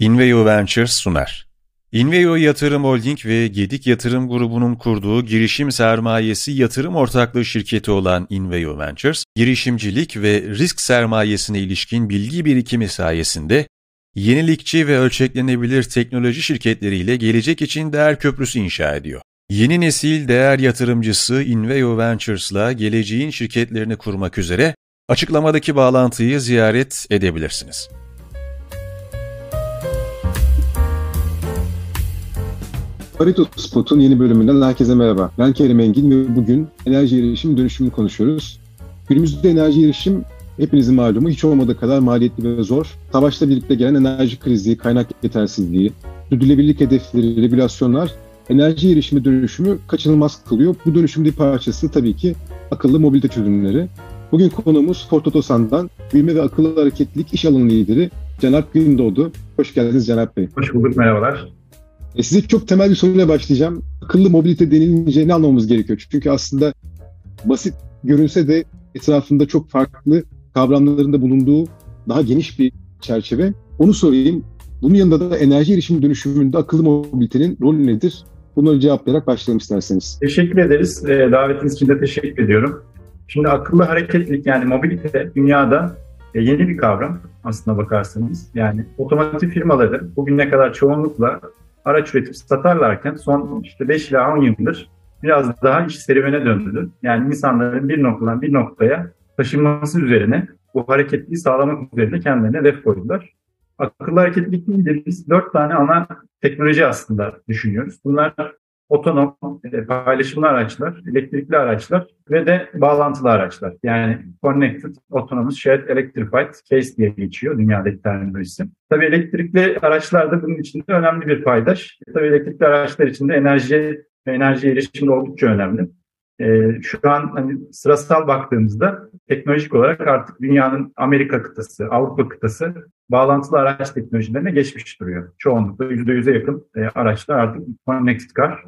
Inveo Ventures sunar. Inveo Yatırım Holding ve Gedik Yatırım Grubu'nun kurduğu girişim sermayesi yatırım ortaklığı şirketi olan Inveo Ventures, girişimcilik ve risk sermayesine ilişkin bilgi birikimi sayesinde yenilikçi ve ölçeklenebilir teknoloji şirketleriyle gelecek için değer köprüsü inşa ediyor. Yeni nesil değer yatırımcısı Inveo Ventures'la geleceğin şirketlerini kurmak üzere açıklamadaki bağlantıyı ziyaret edebilirsiniz. Pareto Spot'un yeni bölümünden herkese merhaba. Ben Kerim Engin ve bugün enerji erişim dönüşümünü konuşuyoruz. Günümüzde enerji erişim hepinizin malumu hiç olmadığı kadar maliyetli ve zor. Savaşla birlikte gelen enerji krizi, kaynak yetersizliği, sürdürülebilirlik hedefleri, regülasyonlar enerji erişimi dönüşümü kaçınılmaz kılıyor. Bu dönüşümün bir parçası tabii ki akıllı mobilite çözümleri. Bugün konuğumuz Ford Otosan'dan büyüme ve akıllı hareketlilik iş alanı lideri Cenap Gündoğdu. Hoş geldiniz Cenap Bey. Hoş bulduk, merhabalar. Size çok temel bir soruyla başlayacağım. Akıllı mobilite denilince ne anlamamız gerekiyor? Çünkü aslında basit görünse de etrafında çok farklı kavramların da bulunduğu daha geniş bir çerçeve. Onu sorayım. Bunun yanında da enerji erişim dönüşümünde akıllı mobilitenin rolü nedir? Bunları cevaplayarak başlayalım isterseniz. Teşekkür ederiz. Davetiniz için de teşekkür ediyorum. Şimdi akıllı hareketlilik yani mobilite dünyada yeni bir kavram aslına bakarsanız. Yani otomotiv firmaları bugüne kadar çoğunlukla araç üretip satarlarken son 5 ila 10 yıldır biraz daha iş serüvene döndü. Yani insanların bir noktadan bir noktaya taşınması üzerine bu hareketliliği sağlamak üzerine kendilerine hedef koydular. Akıllı hareketlilik deyince biz 4 tane ana teknoloji aslında düşünüyoruz. Bunlar otonom, paylaşımlı araçlar, elektrikli araçlar ve de bağlantılı araçlar. Yani Connected, Autonomous, Shared, Electrified Case diye geçiyor dünyadaki terminolojisi. Tabii elektrikli araçlar da bunun içinde önemli bir paydaş. Tabii elektrikli araçlar içinde enerji ve enerji erişimi oldukça önemli. Şu an sırasal baktığımızda teknolojik olarak artık dünyanın Amerika kıtası, Avrupa kıtası bağlantılı araç teknolojilerine geçmiş duruyor. Çoğunlukla %100'e yakın araçlar artık Connected Car.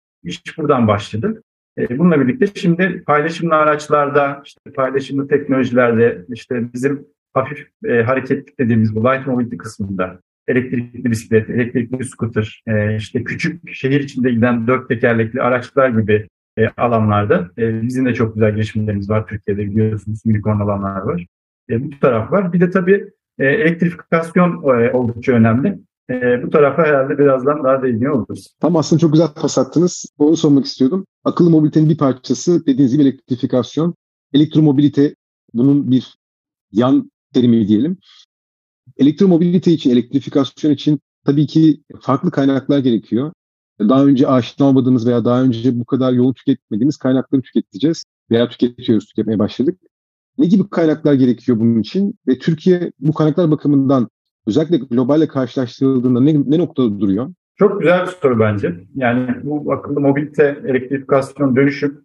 İş buradan başladı. Bununla birlikte şimdi paylaşımlı araçlarda, paylaşımlı teknolojilerde, bizim hafif hareketlilik dediğimiz bu light mobility kısmında elektrikli bisiklet, elektrikli scooter, küçük şehir içinde giden 4 tekerlekli araçlar gibi alanlarda bizim de çok güzel girişimlerimiz var Türkiye'de, biliyorsunuz unicorn alanlar var. Bu taraf var. Bir de tabii elektrifikasyon oldukça önemli. Bu tarafa herhalde birazdan daha değiniyor oluruz. Tam aslında çok güzel pas attınız. Onu sormak istiyordum. Akıllı mobilitenin bir parçası dediğiniz gibi elektrifikasyon. Elektromobilite bunun bir yan terimi diyelim. Elektromobilite için, elektrifikasyon için tabii ki farklı kaynaklar gerekiyor. Daha önce aşina olmadığımız veya daha önce bu kadar yoğun tüketmediğimiz kaynakları tüketeceğiz veya tüketmeye başladık. Ne gibi kaynaklar gerekiyor bunun için ve Türkiye bu kaynaklar bakımından özellikle globalle karşılaştırıldığında ne noktada duruyor? Çok güzel bir soru bence. Yani bu akıllı mobilite, elektrifikasyon, dönüşüm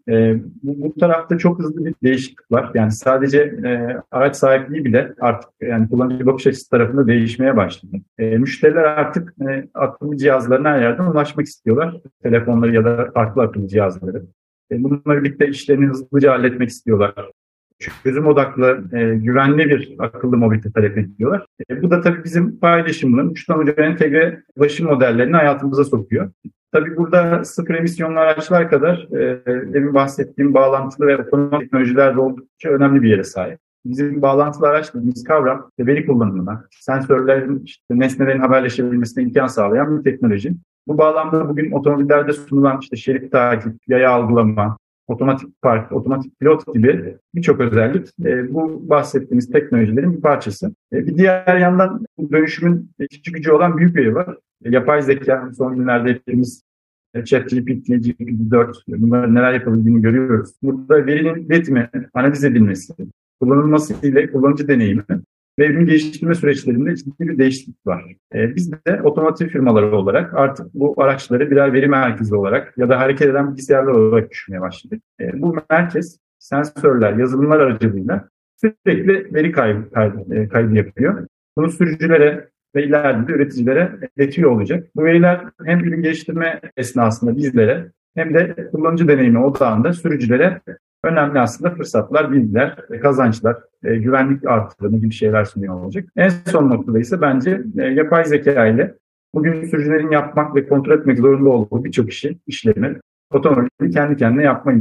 bu tarafta çok hızlı bir değişiklik var. Yani sadece araç sahipliği bile artık yani kullanıcı bakış açısı tarafında değişmeye başladı. Müşteriler artık akıllı cihazlarına her yerden ulaşmak istiyorlar. Telefonları ya da farklı akıllı cihazları. Bununla birlikte işlerini hızlıca halletmek istiyorlar. Çözüm odaklı, güvenli bir akıllı mobilite talep ediyorlar. Bu da tabii bizim paylaşımlı, uçtan uca entegre ulaşım modellerini hayatımıza sokuyor. Tabii burada sıfır emisyonlu araçlar kadar demin bahsettiğim bağlantılı ve otonom teknolojiler de oldukça önemli bir yere sahip. Bizim bağlantılı araç dediğimiz kavram veri kullanımına, sensörlerin, nesnelerin haberleşebilmesine imkan sağlayan bir teknoloji. Bu bağlamda bugün otomobillerde sunulan şerit takip, yaya algılama, otomatik park, otomatik pilot gibi birçok özellik bu bahsettiğimiz teknolojilerin bir parçası. Bir diğer yandan bu dönüşümün geçici gücü olan büyük veri var. Yapay zeka son günlerde hepimiz ChatGPT, GPT-4 bunların neler yapabildiğini görüyoruz. Burada verinin üretimi, analiz edilmesi, kullanılması ile kullanıcı deneyimi ve ürün geliştirme süreçlerinde ciddi bir değişiklik var. Biz de otomotiv firmaları olarak artık bu araçları birer veri merkezi olarak ya da hareket eden bilgisayarlar olarak düşünmeye başladık. Bu merkez sensörler, yazılımlar aracılığıyla sürekli veri kaybı yapıyor. Bunu sürücülere ve ileride de üreticilere iletiyor olacak. Bu veriler hem ürün geliştirme esnasında bizlere hem de kullanıcı deneyimi odağında sürücülere önemli aslında fırsatlar, bilgiler, kazançlar, güvenlik artırımı gibi şeyler sunuyor olacak. En son noktada ise bence yapay zeka ile bugün sürücülerin yapmak ve kontrol etmek zorunda olduğu birçok işlemi otomobilin kendi kendine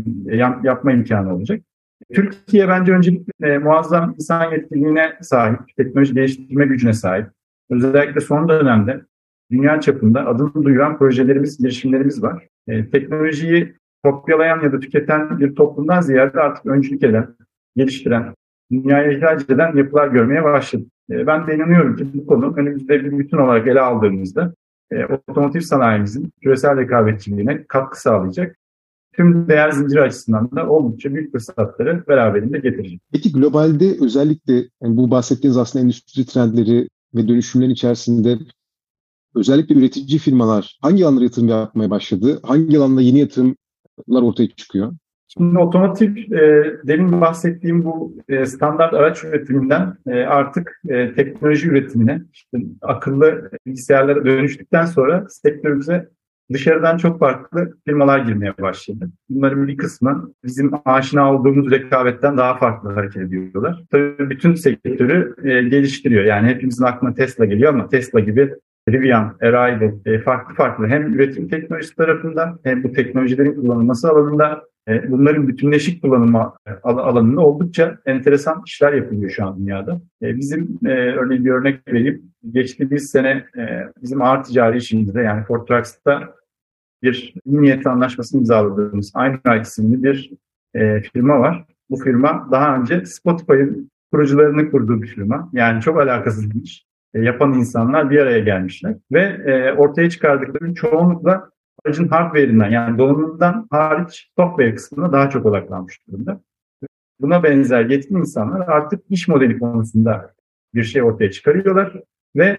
yapma imkanı olacak. Türkiye bence öncelikle muazzam insan yetkinliğine sahip, teknoloji geliştirme gücüne sahip. Özellikle son dönemde dünya çapında adını duyuran projelerimiz, girişimlerimiz var. Teknolojiyi kopyalayan ya da tüketen bir toplumdan ziyade artık öncülük eden, geliştiren, dünyaya ihraç eden yapılar görmeye başladık. Ben de inanıyorum ki bu konu önümüzde bir bütün olarak ele aldığımızda otomotiv sanayimizin küresel rekabetçiliğine katkı sağlayacak. Tüm değer zinciri açısından da oldukça büyük fırsatları beraberinde getirecek. Peki globalde özellikle yani bu bahsettiğiniz aslında endüstri trendleri ve dönüşümlerin içerisinde özellikle üretici firmalar hangi alanlara yatırım yapmaya başladı? Hangi alanda yeni yatırımlar ortaya çıkıyor? Şimdi otomotiv, demin bahsettiğim bu standart araç üretiminden artık teknoloji üretimine, işte akıllı bilgisayarlara dönüştükten sonra sektörümüze dışarıdan çok farklı firmalar girmeye başladı. Bunların bir kısmı bizim aşina olduğumuz rekabetten daha farklı hareket ediyorlar. Tabii bütün sektörü geliştiriyor. Yani hepimizin aklına Tesla geliyor ama Tesla gibi Rivian, Arrival farklı hem üretim teknolojisi tarafından hem bu teknolojilerin kullanılması alanında bunların bütünleşik kullanımı alanında oldukça enteresan işler yapılıyor şu an dünyada. Bizim örneğin bir örnek vereyim. Geçtiğimiz sene bizim ağır ticari işimizde yani Ford Trucks'ta bir iyi niyet anlaşmasını imzaladığımız Einride isimli bir firma var. Bu firma daha önce Spotify'ın kurucularını kurduğu bir firma. Yani çok alakasız bir iş. Yapan insanlar bir araya gelmişler ve ortaya çıkardıkları çoğunlukla aracın hardware'inden yani donanımdan hariç software kısmına daha çok odaklanmış durumda. Buna benzer yetkin insanlar artık iş modeli konusunda bir şey ortaya çıkarıyorlar ve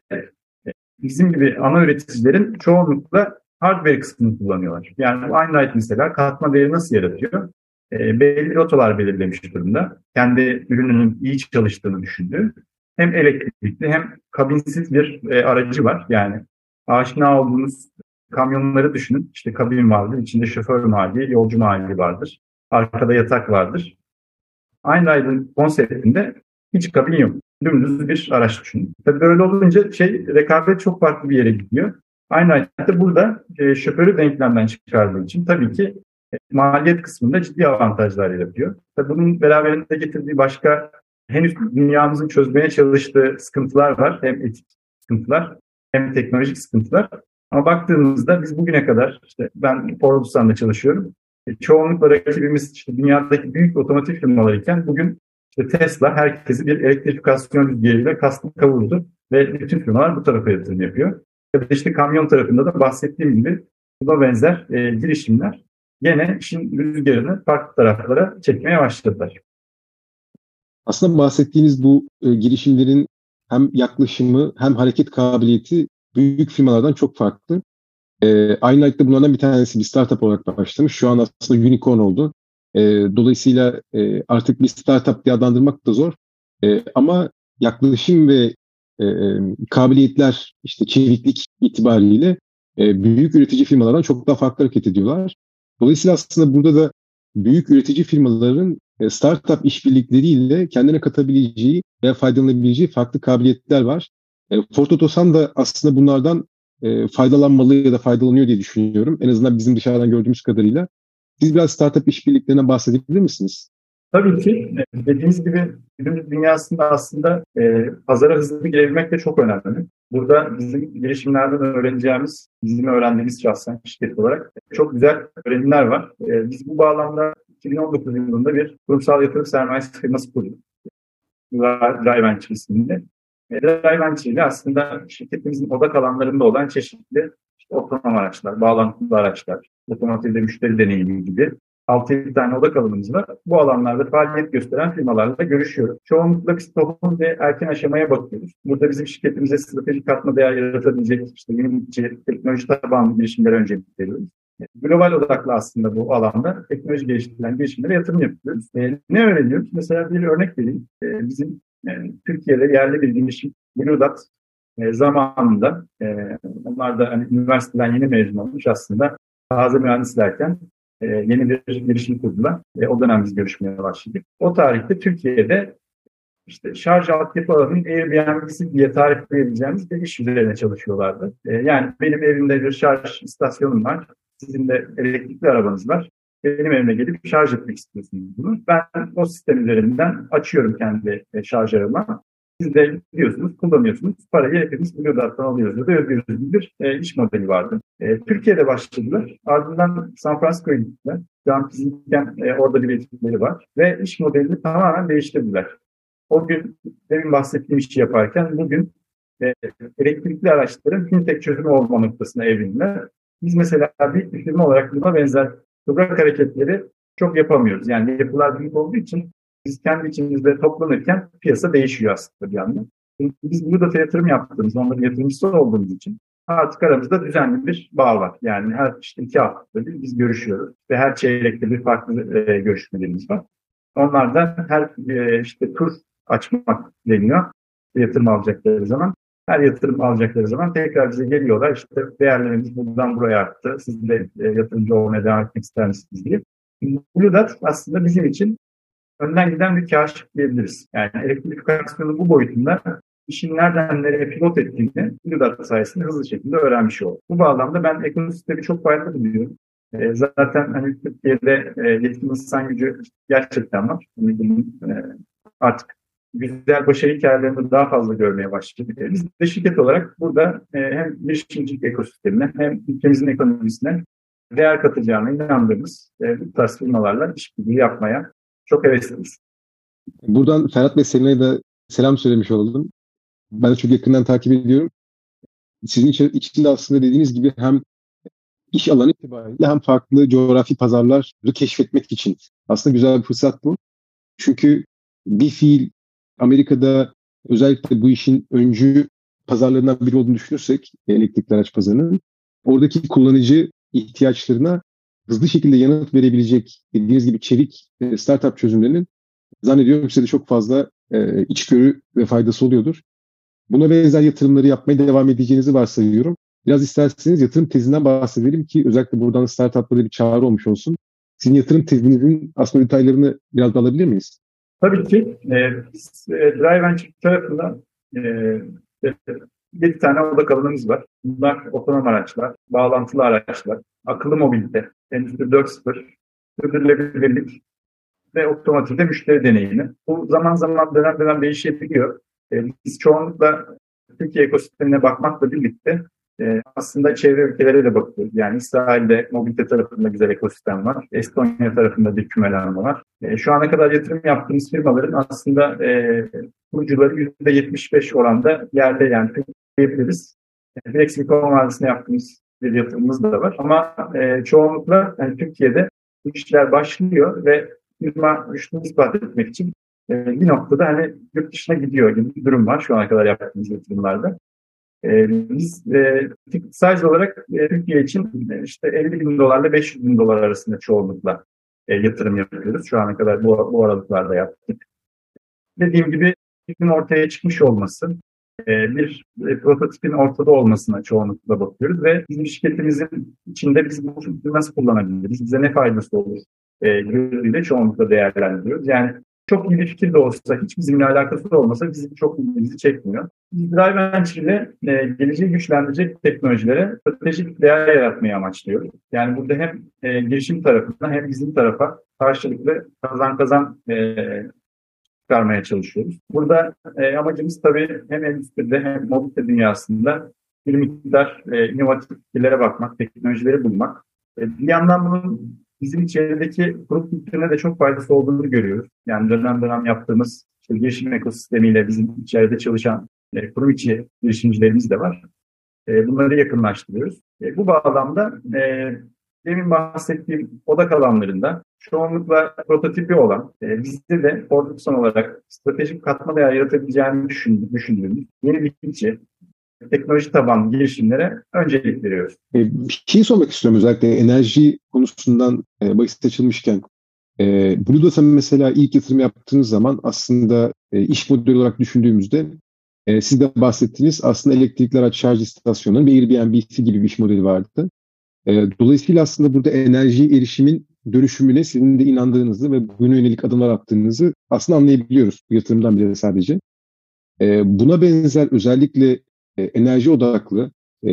bizim gibi ana üreticilerin çoğunlukla hardware kısmını kullanıyorlar. Yani Einride mesela katma değeri nasıl yaratıyor? Belli rotalar belirlemiş durumda. Kendi ürününün iyi çalıştığını düşündüğü. Hem elektrikli hem kabinsiz bir aracı var. Yani aşina olduğunuz kamyonları düşünün. İşte kabin vardır, içinde şoför mahalli, yolcu mahalli vardır. Arkada yatak vardır. Einride'ın konseptinde hiç kabin yok. Dümdüz bir araç düşünün. Tabii böyle olunca rekabet çok farklı bir yere gidiyor. Einride burada şoförü denklemden çıkardığı için tabii ki maliyet kısmında ciddi avantajlar yaratıyor. Tabii bunun beraberinde getirdiği başka henüz dünyamızın çözmeye çalıştığı sıkıntılar var. Hem etik sıkıntılar hem teknolojik sıkıntılar. Ama baktığımızda biz bugüne kadar işte ben Ford'da çalışıyorum. Çoğunlukla rakibimiz işte dünyadaki büyük otomotiv firmaları iken bugün işte Tesla herkesi bir elektrifikasyon rüzgarıyla kavurdu ve bütün firmalar bu tarafa yatırım yapıyor. Ya da işte kamyon tarafında da bahsettiğim gibi buna benzer girişimler gene işin rüzgarını farklı taraflara çekmeye başladılar. Aslında bahsettiğiniz bu girişimlerin hem yaklaşımı hem hareket kabiliyeti büyük firmalardan çok farklı. Einride bunlardan bir tanesi bir startup olarak başlamış. Şu an aslında unicorn oldu. Dolayısıyla artık bir startup diye adlandırmak da zor. Ama yaklaşım ve kabiliyetler, işte çeviklik itibariyle büyük üretici firmalardan çok daha farklı hareket ediyorlar. Dolayısıyla aslında burada da büyük üretici firmaların startup işbirlikleriyle kendine katabileceği veya faydalanabileceği farklı kabiliyetler var. Ford Otosan da aslında bunlardan faydalanmalı ya da faydalanıyor diye düşünüyorum. En azından bizim dışarıdan gördüğümüz kadarıyla. Siz biraz startup işbirliklerinden bahsedebilir misiniz? Tabii ki. Dediğiniz gibi günümüz dünyasında aslında pazara hızlı girebilmek de çok önemli. Burada bizim girişimlerden öğreneceğimiz, bizim öğrendiğimiz şahsen şirket olarak çok güzel öğrenimler var. Biz bu bağlamda 2019 yılında bir kurumsal yatırım sermayesi firması kurduk. Drive Venture isminde. Drive Venture ile aslında şirketimizin odak alanlarında olan çeşitli işte otonom araçlar, bağlantılı araçlar, otomotivde müşteri deneyimi gibi 6-7 tane odak alanımız var. Bu alanlarda faaliyet gösteren firmalarla görüşüyoruz. Çoğunlukla biz toplum ve erken aşamaya bakıyoruz. Burada bizim şirketimize stratejik katma değer yaratabilecek işte yenilikçi, teknoloji tabanlı girişimlere öncelik veriyoruz. Global odaklı aslında bu alanda teknoloji geliştirilen girişimlere yatırım yapıyoruz. Ne öğreniyoruz? Mesela bir örnek vereyim. Bizim Türkiye'de yerli bir girişim Blue Dot zamanında onlar da hani üniversiteden yeni mezun olmuş aslında taze mühendislerken yeni bir girişim kurdular. O dönem biz görüşmeye başladık. O tarihte Türkiye'de işte şarj altyapı alanının Airbnb'si diye tarifleyebileceğimiz bir iş üzerine çalışıyorlardı. Yani benim evimde bir şarj istasyonum var. Sizin de elektrikli arabanız var. Benim evime gelip şarj etmek istiyorsunuz bunu. Ben o sistem üzerinden açıyorum kendi şarj arabamı. Siz de gidiyorsunuz, kullanıyorsunuz. Parayı hepimiz Bluedart'tan alıyoruz. Öyle bir iş modeli vardı. Türkiye'de başladılar. Ardından San Francisco'ya gittiler. Şu an fiziken orada bir etkileri var. Ve iş modelini tamamen değiştirdiler. O gün demin bahsettiğim işi yaparken bugün elektrikli araçların fintech çözümü olma noktasına evrildiler. Biz mesela büyük bir firma olarak buna benzer kıvrak hareketleri çok yapamıyoruz. Yani yapılar büyük olduğu için biz kendi içimizde toplanırken piyasa değişiyor aslında bir anda. Çünkü biz burada yatırım yaptığımız, onların yatırımcısı olduğumuz için artık aramızda düzenli bir bağ var. Yani her işte 2 haftada bir biz görüşüyoruz ve her çeyrekte bir farklı görüşmelerimiz var. Onlardan her işte tur açmak deniyor yatırım alacakları zaman. Her yatırım alacakları zaman tekrar bize geliyorlar. İşte değerlerimiz buradan buraya arttı. Siz de yatırımcı olmaya devam etmek ister misiniz diye. Blue Dot aslında bizim için önden giden bir kaşif diyebiliriz. Yani elektrifikasyonun bu boyutunda işin nereden nereye pilot ettiğini Blue Dot sayesinde hızlı şekilde öğrenmiş olduk. Bu bağlamda ben ekosistemi çok faydalı buluyorum. Zaten hani Türkiye'de yetkin insan gücü gerçekten var. Artık güzel başarı hikayelerini daha fazla görmeye başladık. Biz de şirket olarak burada hem girişimcilik ekosistemine hem ülkemizin ekonomisine değer katacağına inandığımız bu tarz firmalarla işbirliği yapmaya çok hevesliyiz. Buradan Ferhat Bey Selina'ya da selam söylemiş olalım. Ben de çok yakından takip ediyorum. Sizin için de aslında dediğiniz gibi hem iş alanı itibariyle hem farklı coğrafi pazarları keşfetmek için aslında güzel bir fırsat bu. Çünkü bir fiil Amerika'da özellikle bu işin öncü pazarlarından biri olduğunu düşünürsek elektrikli araç pazarının oradaki kullanıcı ihtiyaçlarına hızlı şekilde yanıt verebilecek dediğiniz gibi çevik startup çözümlerinin zannediyorum size de çok fazla içgörü ve faydası oluyordur. Buna benzer yatırımları yapmaya devam edeceğinizi varsayıyorum. Biraz isterseniz yatırım tezinden bahsedelim ki özellikle buradan startuplara bir çağrı olmuş olsun. Sizin yatırım tezinizin aslında detaylarını biraz da alabilir miyiz? Tabii ki. Biz Drive Venture tarafında 7 tane odak alanımız var. Bunlar otonom araçlar, bağlantılı araçlar, akıllı mobilite, Endüstri 4.0, sürdürülebilirlik ve otomotivde müşteri deneyimi. Bu zaman zaman dönem değişebiliyor. Biz çoğunlukla Türkiye ekosistemine bakmakla birlikte aslında çevre ülkelere de bakıyoruz. Yani İsrail'de mobilite tarafında güzel ekosistem var. Estonya tarafında bir kümelenme var. Şu ana kadar yatırım yaptığımız firmaların aslında kurucuları %75 oranda yerde yani diyebiliriz. Direkt Silikon Vadisi'ne yaptığımız bir yatırımımız da var. Ama çoğunlukla yani Türkiye'de bu işler başlıyor ve firma güçlüğünü ispat etmek için bir noktada hani yurt dışına gidiyor gibi bir durum var şu ana kadar yaptığımız yatırımlarda. Biz ticket size olarak Türkiye için işte $50.000 ile $500.000 arasında çoğunlukla yatırım yapıyoruz. Şu ana kadar bu aralıklarda yaptık. Dediğim gibi fikrin ortaya çıkmış olması, bir prototipin ortada olmasına çoğunlukla bakıyoruz ve bizim şirketimizin içinde biz bu fikri nasıl kullanabiliriz, bize ne faydası olur gözüyle çoğunlukla değerlendiriyoruz. Yani çok iyi bir fikir de olsa, hiç bizimle alakası da olmasa bizim çok ilgimizi çekmiyor. Biz Drive Venture ile geleceği güçlendirecek teknolojilere stratejik değer yaratmayı amaçlıyoruz. Yani burada hem girişim tarafına hem bizim tarafa karşılıklı kazan çıkarmaya çalışıyoruz. Burada amacımız tabii hem endüstride hem mobilite dünyasında bir miktar inovatif fikirlere bakmak, teknolojileri bulmak. Bir yandan bunun bizim içerideki grup kültürüne de çok faydası olduğunu görüyoruz. Yani dönem yaptığımız işte girişim ekosistemiyle bizim içeride çalışan kurum içi girişimcilerimiz de var. Bunları yakınlaştırıyoruz. Bu bağlamda demin bahsettiğim odak alanlarında çoğunlukla prototipi olan, bizde de prodüksiyon olarak stratejik katma değer yaratabileceğini düşündüğümüz yeni bitkici, teknoloji tabanlı girişimlere öncelik veriyoruz. Bir şey sormak istiyorum özellikle enerji konusundan bahis açılmışken. Blue Dot'a mesela ilk yatırım yaptığınız zaman aslında iş modeli olarak düşündüğümüzde siz de bahsettiğiniz aslında elektrikli araç şarj istasyonunun bir Airbnb'si gibi bir iş modeli vardı. Dolayısıyla aslında burada enerji erişimin dönüşümüne sizin de inandığınızı ve buna yönelik adımlar attığınızı aslında anlayabiliyoruz bu yatırımdan bile sadece. Buna benzer özellikle enerji odaklı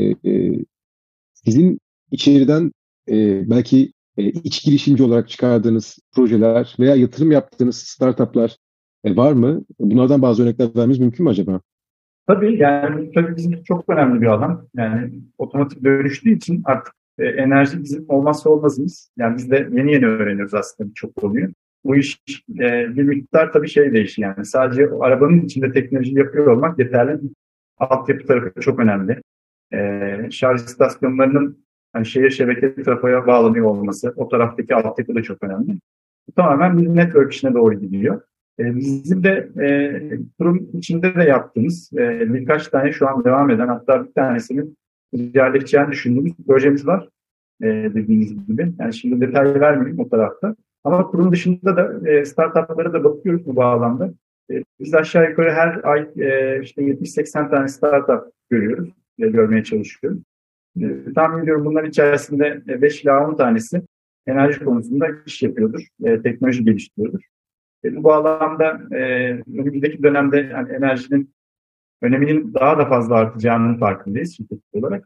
sizin içeriden belki iç girişimci olarak çıkardığınız projeler veya yatırım yaptığınız startuplar var mı? Bunlardan bazı örnekler vermemiz mümkün mü acaba? Tabii yani tabii bizim için çok önemli bir alan. Yani otomatik dönüştüğü için artık enerji bizim olmazsa olmazımız. Yani biz de yeni öğreniyoruz aslında birçok konuyu. Bu iş bir miktar tabii şey değişiyor yani. Sadece o arabanın içinde teknoloji yapıyor olmak yeterli. Altyapı tarafı çok önemli. Şarj istasyonlarının hani şehir şebeke trafoya bağlanıyor olması, o taraftaki altyapı da çok önemli. Bu tamamen bir network işine doğru gidiyor. Bizim de kurum içinde de yaptığımız birkaç tane şu an devam eden, hatta bir tanesinin ilerleteceğini düşündüğümüz projemiz var dediğiniz gibi. Yani şimdi detay vermeyeyim o tarafta. Ama kurum dışında da startuplara da bakıyoruz bu bağlamda. Biz aşağı yukarı her ay işte 70-80 tane startup görüyoruz ve görmeye çalışıyoruz. Tahmin ediyorum bunların içerisinde 5 ila 10 tanesi enerji konusunda iş yapıyordur, teknoloji geliştiriyordur. Bu bağlamda önümüzdeki dönemde yani enerjinin öneminin daha da fazla artacağının farkındayız şirket olarak.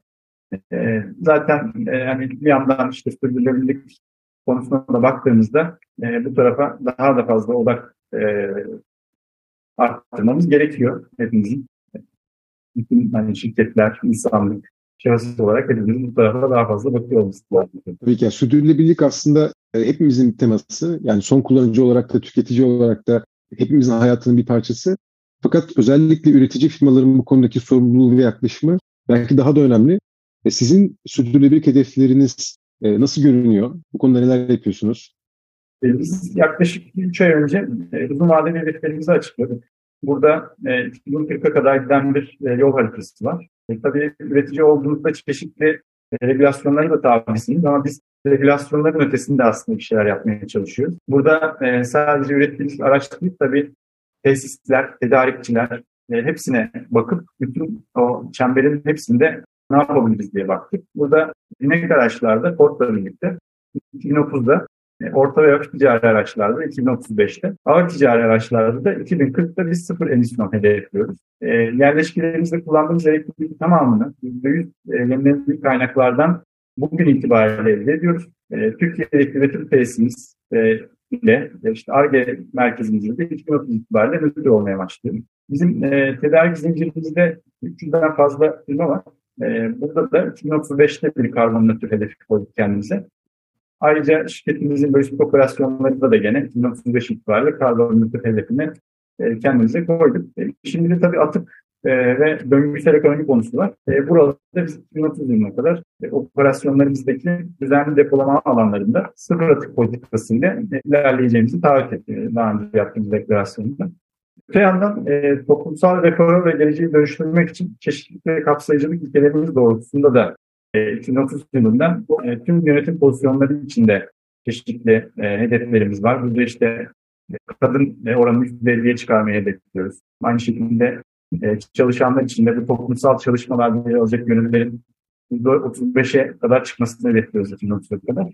Zaten hani bir yandan işte sürdürülebilirlik konusuna da baktığımızda bu tarafa daha da fazla odak arttırmamız gerekiyor hepimizin. Bütün hani şirketler, insanlık, şahıs olarak hepimizin bu tarafa daha fazla bakıyor olması lazım. Tabii ki yani sürdürülebilirlik aslında hepimizin teması. Yani son kullanıcı olarak da tüketici olarak da hepimizin hayatının bir parçası. Fakat özellikle üretici firmaların bu konudaki sorumluluğu ve yaklaşımı belki daha da önemli. Sizin sürdürülebilirlik hedefleriniz nasıl görünüyor? Bu konuda neler yapıyorsunuz? Biz yaklaşık 3 ay önce uzun vadeli hedeflerimizi açıkladık. Burada 2040'a kadar giden bir yol haritası var. Tabii üretici olduğumuzda çeşitli regülasyonlara da tabisiniz ama biz regülasyonların ötesinde aslında bir şeyler yapmaya çalışıyoruz. Burada sadece ürettiğimiz araç değil, tabii tesisler, tedarikçiler hepsine bakıp bütün o çemberin hepsinde ne yapabiliriz diye baktık. Burada binek araçlarda Ford'la birlikte 2030'da orta ve hafif ticari araçlarda 2035'te, ağır ticari araçlarda da 2040'ta biz sıfır emisyon hedefliyoruz. Yerleşkelerimizde kullandığımız elektriğin tamamını %100 yenilenebilir kaynaklardan bugün itibariyle elde ediyoruz. Türkiye'deki üretim tesisimiz ile işte Ar-Ge merkezimizde de 2030 itibariyle nötr olmaya başlıyor. Bizim tedarik zincirimizde 300'den fazla firma var. Burada da 2035'te bir karbon nötr hedefi koyduk kendimize. Ayrıca şirketimizin lojistik operasyonlarında da gene 2035 itibariyle karbon nötr hedefini kendimize koyduk. Şimdi de tabii atık ve döngüsel ekonomi konusu var. Burada biz 2030 yılına kadar operasyonlarımızdaki düzenli depolama alanlarında sıfır atık politikasıyla ilerleyeceğimizi taahhüt ettik daha önce yaptığımız deklarasyonda. Öte yandan toplumsal reforu ve geleceği dönüştürmek için çeşitli ve kapsayıcılık ilkelerimiz doğrultusunda da 2030 yılında tüm yönetim pozisyonları içinde çeşitli hedeflerimiz var. Burada işte kadın oranını %50'ye çıkarmayı hedefliyoruz. Aynı şekilde çalışanlar içinde bu toplumsal çalışmalarda yer alacak gönüllülerin %35'e kadar çıkmasını hedefliyoruz 2030'a kadar.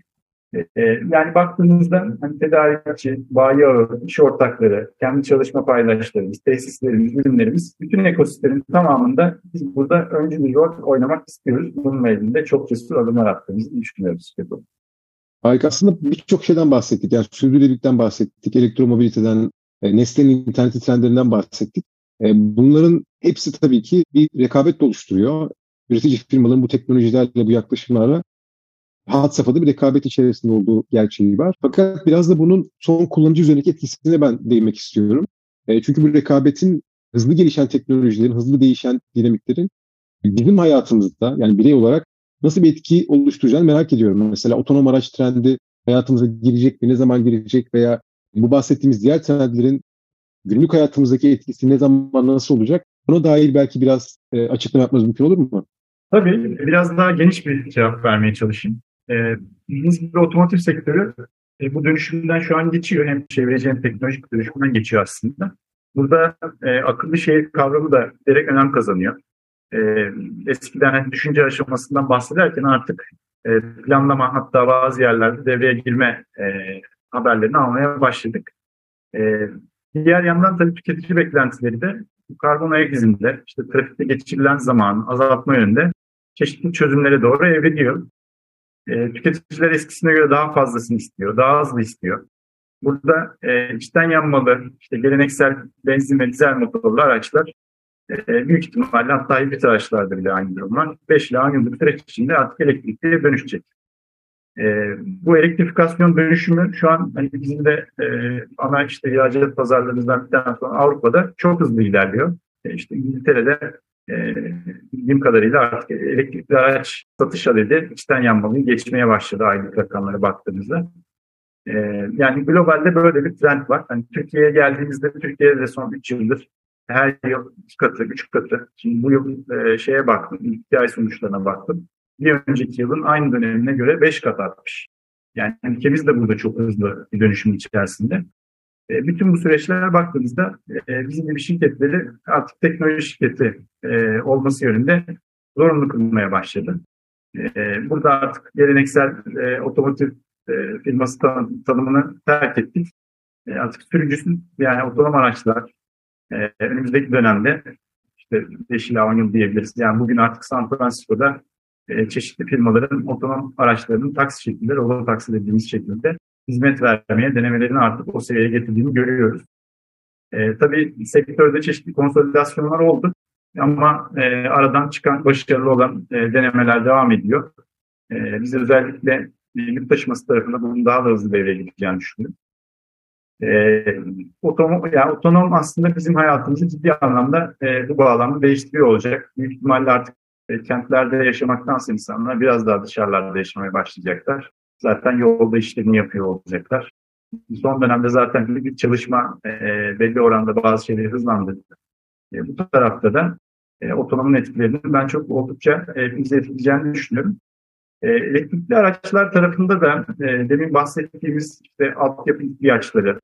Yani baktığımızda hani tedarikçi, bayi ağı, iş ortakları, kendi çalışma paydaşlarımız, tesislerimiz, ürünlerimiz, bütün ekosistemin tamamında biz burada öncü bir rol oynamak istiyoruz. Bununla ilgili de çok cesur adımlar attığımızı düşünüyoruz. Harika. Aslında birçok şeyden bahsettik. Yani sürdürülebilirlikten bahsettik, elektromobiliteden, Nestle'nin interneti trendlerinden bahsettik. Bunların hepsi tabii ki bir rekabet oluşturuyor. Üretici firmaların bu teknolojilerle, bu yaklaşımlarla had safhada bir rekabet içerisinde olduğu gerçeği var. Fakat biraz da bunun son kullanıcı üzerindeki etkisine ben değinmek istiyorum. Çünkü bu rekabetin hızlı gelişen teknolojilerin, hızlı değişen dinamiklerin bizim hayatımızda yani birey olarak nasıl bir etki oluşturacağını merak ediyorum. Mesela otonom araç trendi hayatımıza girecek mi, ne zaman girecek veya bu bahsettiğimiz diğer trendlerin günlük hayatımızdaki etkisi ne zaman, nasıl olacak? Buna dair belki biraz açıklama yapmanız mümkün olur mu? Tabii biraz daha geniş bir cevap vermeye çalışayım. Bildiğiniz gibi otomotiv sektörü bu dönüşümden şu an geçiyor. Hem çevreci hem teknolojik dönüşümden geçiyor aslında. Burada akıllı şehir kavramı da direkt önem kazanıyor. Eskiden hani düşünce aşamasından bahsederken artık planlama, hatta bazı yerlerde devreye girme haberlerini almaya başladık. Diğer yandan tabii tüketici beklentileri de karbon ayak izinde, işte trafikte geçirilen zamanı azaltma yönünde çeşitli çözümlere doğru evriliyor. Tüketiciler eskisine göre daha fazlasını istiyor, daha hızlı istiyor. Burada içten yanmalı, işte geleneksel benzin ve dizel motorlu araçlar büyük ihtimalle, hatta hibrit araçlarda bile aynı durum var. 5 ila 10 yıllık süreç içinde artık elektrikliye dönüşecek. Bu elektrifikasyon dönüşümü şu an hani bizim de ana işte ihracat pazarlarımızdan bir tane sonra Avrupa'da çok hızlı ilerliyor. İşte İngiltere'de bildiğim kadarıyla artık elektrikli araç satış adedi içten yanmalıyı geçmeye başladı aylık rakamlara baktığımızda. Yani globalde böyle bir trend var. Hani Türkiye'ye geldiğimizde, Türkiye'de de son 3 yıldır her yıl 2 katı, 3 katı. Şimdi bu yıl şeye baktım, 2 ay sonuçlarına baktım. Bir önceki yılın aynı dönemine göre 5 kat artmış. Yani ülkemiz de burada çok hızlı bir dönüşüm içerisinde. Bütün bu süreçlere baktığımızda bizim gibi şirketleri artık teknoloji şirketi olması yönünde zorunlu kılmaya başladı. Burada artık geleneksel otomotiv firması tanımını terk ettik. Artık sürücüsün, yani otonom araçlar önümüzdeki dönemde işte 5 ila 10 yıl diyebiliriz. Yani bugün artık San Francisco'da çeşitli firmaların otonom araçlarının taksi şeklinde, robotaksi dediğimiz şekilde hizmet vermeye denemelerini artık o seviyeye getirdiğini görüyoruz. Tabii sektörde çeşitli konsolidasyonlar oldu ama aradan çıkan başarılı olan denemeler devam ediyor. Biz özellikle yük taşıması tarafında bunun daha da hızlı devreye gideceğini düşünüyorum. Otonom aslında bizim hayatımızı ciddi anlamda bu bağlamda değiştiriyor olacak. Büyük ihtimalle artık kentlerde yaşamaktansa insanlar biraz daha dışarılarda yaşamaya başlayacaklar. Zaten yolda işlerini yapıyor olacaklar. Son dönemde zaten bir çalışma belli oranda bazı şeyleri hızlandırdı. Bu tarafta da otonomun etkilerinin ben çok oldukça bizi etkileyeceğini düşünüyorum. Elektrikli araçlar tarafında da demin bahsettiğimiz işte altyapı ihtiyaçları,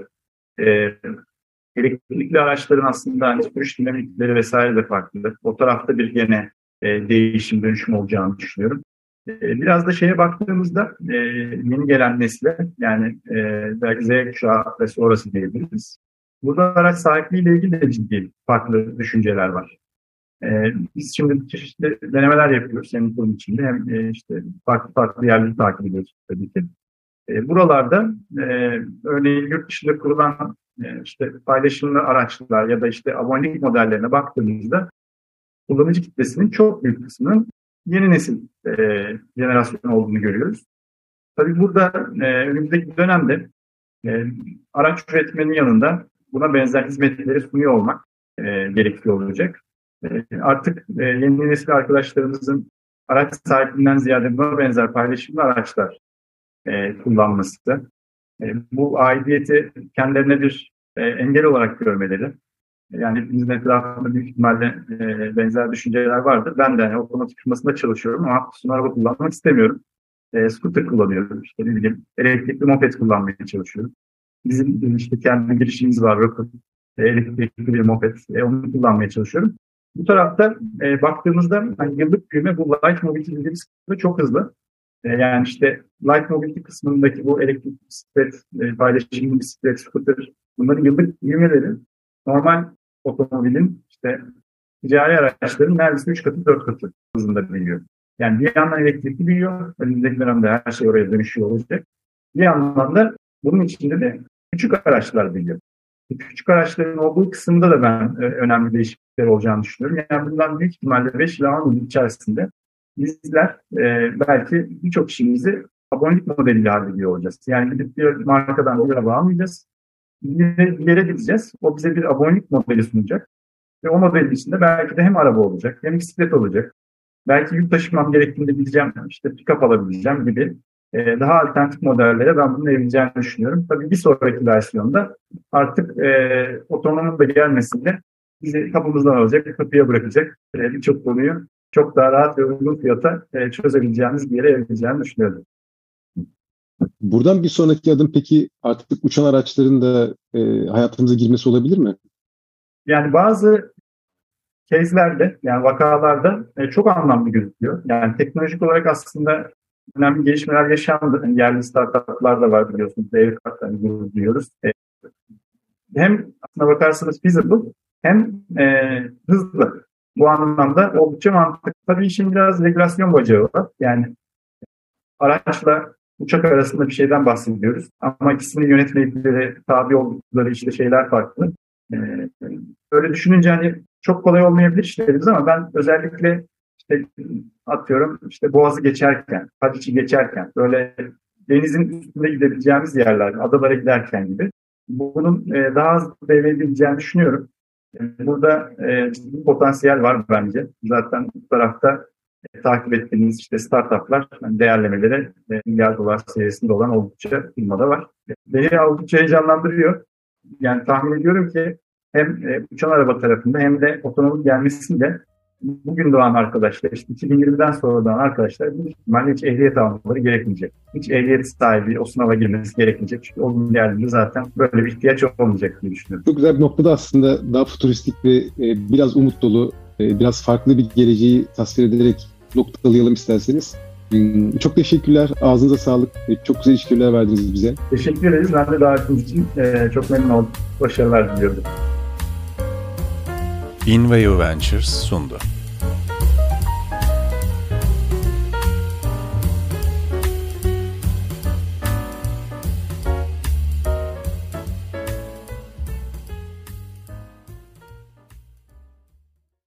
elektrikli araçların aslında hani sürüş dinamikleri vesaire de farklı. O tarafta bir gene değişim, dönüşüm olacağını düşünüyorum. Biraz da şeye baktığımızda yeni gelen nesle, yani belki Z kuşağı ve sonrası diyebiliriz. Burada araç sahipliğiyle ilgili de ciddi farklı düşünceler var. Biz şimdi çeşitli denemeler yapıyoruz senin kurum içinde. Hem işte farklı yerleri takip ediyoruz tabii ki. Buralarda örneğin yurt dışında kurulan işte paylaşımlı araçlar ya da işte abonelik modellerine baktığımızda kullanıcı kitlesinin çok büyük kısmının yeni nesil jenerasyon olduğunu görüyoruz. Tabii burada önümüzdeki dönemde araç üretmenin yanında buna benzer hizmetleri sunuyor olmak gerekli olacak. Artık yeni nesil arkadaşlarımızın araç sahibinden ziyade buna benzer paylaşımlı araçlar kullanması, bu aidiyeti kendilerine bir engel olarak görmeleri. Yani hepimizin etrafında büyük ihtimalle benzer düşünceler vardır. Ben de hani otomotiv firmasında çalışıyorum ama hafta sonu araba kullanmak istemiyorum. Scooter kullanıyorum. İşte ne bileyim, elektrikli moped kullanmaya çalışıyorum. Bizim işte kendi girişimimiz var. Rocket, elektrikli bir moped. Onu kullanmaya çalışıyorum. Bu tarafta baktığımızda hani yıllık büyüme bu light mobility dediğimiz kısmı çok hızlı. Yani işte light mobility kısmındaki bu elektrikli bisiklet, paylaşımlı bisiklet, scooter, bunların yıllık büyümeleri normal otomobilin, işte ticari araçların neredeyse 3 katı 4 katı hızında büyüyor. Yani bir yandan elektrikli büyüyor, önümüzdeki dönemde her şey oraya dönüşüyor olacak. Bir yandan da bunun içinde de küçük araçlar büyüyor. Küçük araçların olduğu kısımda da ben önemli değişiklikler olacağını düşünüyorum. Yani bundan büyük ihtimalle 5 ila 10 yıl içerisinde bizler belki birçok işimizi abonelik modeliyle hallediyor olacağız. Yani gidip bir markadan bir araba almayacağız. Bir yere gideceğiz. O bize bir abonelik modeli sunacak. Ve o modelin içinde belki de hem araba olacak hem bisiklet olacak. Belki yük taşımam gerektiğinde gideceğim, işte pick-up alabileceğim gibi daha alternatif modellere ben bunun evrileceğini düşünüyorum. Tabii bir sonraki versiyonda artık otonomun da gelmesiyle bizi kapımızdan alacak, kapıya bırakacak birçok konuyu çok daha rahat ve uygun fiyata çözebileceğimiz bir yere evrileceğini düşünüyorum. Buradan bir sonraki adım peki artık uçan araçların da hayatımıza girmesi olabilir mi? Yani bazı case'lerde, yani vakalarda çok anlamlı gözüküyor. Yani teknolojik olarak aslında önemli gelişmeler yaşandı. Yani yerli startuplar da var biliyorsunuz. Dev kartlarını diyoruz. Hem aslına bakarsanız feasible hem hızlı. Bu anlamda oldukça mantıklı. Tabii işin biraz regülasyon bacağı var. Yani araçla uçak arasında bir şeyden bahsediyoruz. Ama ikisinin yönetmelikleri, tabi oldukları işte şeyler farklı. Öyle düşününce hani çok kolay olmayabilir işlerimiz ama ben özellikle işte atıyorum işte Boğaz'ı geçerken, Haliç'i geçerken böyle denizin üstünde gidebileceğimiz yerler, adalara giderken gibi bunun daha hızlı devredebileceğini düşünüyorum. Burada ciddi potansiyel var bence. Zaten bu tarafta takip ettiğimiz işte startuplar yani değerlemeleri milyar dolar seviyesinde olan oldukça firmada var. Beni oldukça heyecanlandırıyor. Yani tahmin ediyorum ki hem uçan araba tarafında hem de otonom gelmesiyle bugün doğan arkadaşlar, işte 2020'den sonra doğan arkadaşlar büyük ihtimalle hiç ehliyet almaları gerekmeyecek. Hiç ehliyet sahibi o sınava girmesi gerekmeyecek. Çünkü o gün geldiğinde zaten böyle bir ihtiyaç olmayacak diye düşünüyorum. Çok güzel bir noktada aslında daha futuristik ve biraz umut dolu, biraz farklı bir geleceği tasvir ederek noktalayalım isterseniz. Çok teşekkürler. Ağzınıza sağlık. Çok güzel işbirlikler verdiniz bize. Teşekkür ederiz. Ben de davetiniz için çok memnun oldum. Başarılar diliyorum. InVeo Ventures sundu.